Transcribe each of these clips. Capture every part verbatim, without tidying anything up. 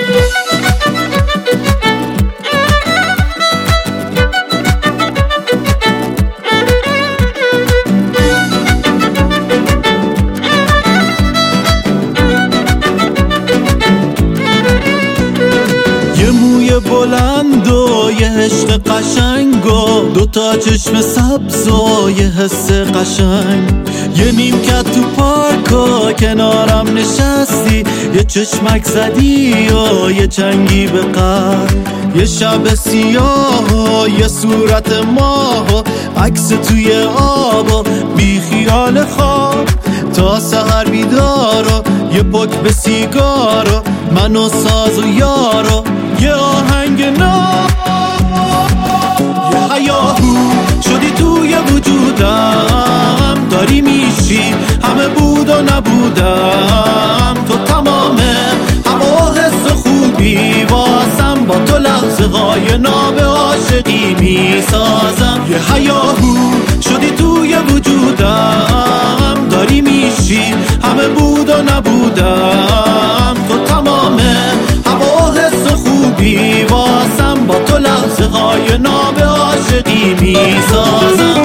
بلند و یه عشق قشنگ و دوتا چشم سبز و یه حس قشنگ، یه نیمکت تو پارک و کنارم نشستی، یه چشمک زدی و یه چنگی به قلب، یه شب سیاه و یه صورت ماه و عکس توی آب و بی خیال خواب، تا سحر بیدار و یه پک به سیگار و من و ساز و یار و یه آهنگ ناب، یه هیاهو شدی توی وجودم، داری میشی همه بود و نبودم، تو تمامه هوا و حس و خوبی واسم، با تو لحظه های ناب عاشقی میسازم، یه هیاهو شدی توی وجودم، داری میشی همه بود و نبودم، تو تمامه هوا و حس و خوبی واسم، با تو لحظه های ناب عاشقی میسازم.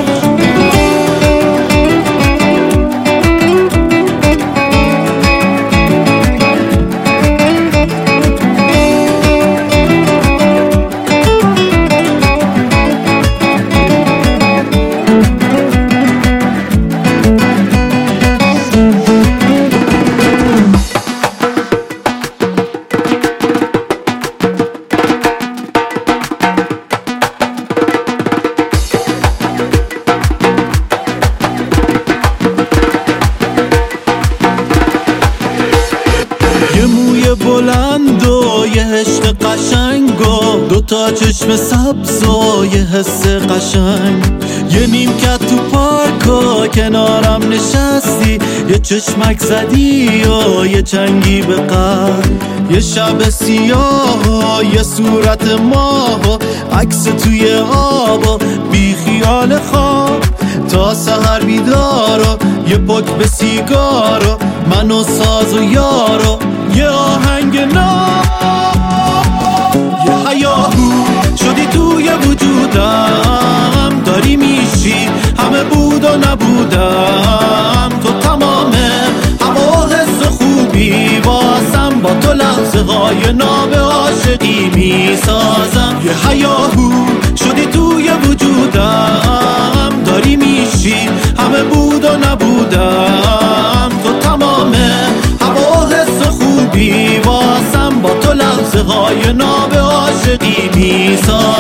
بلند و یه عشق قشنگ و دوتا چشم سبز و یه حس قشنگ، یه نیمکت تو پارک و کنارم نشستی، یه چشمک زدی و یه چنگی به قلب، یه شب سیاه و یه صورت ماه و عکس توی آب و بی خیال خواب، تا سحر بیدار و یه پک به سیگار و من و ساز و یار و یه آهنگ ناب، یه هیاهو شدی توی وجودم، داری میشی همه بود و نبودم، تو تمامه هوا و حس و خوبی واسم، با تو لحظه های ناب عاشقی میسازم، یه هیاهو شدی توی وجودم، داری میشی همه بود و نبودم، تو تمامه هوا و حس و خوبی واسم، با تو لحظه های ناب عاشقی میسازم.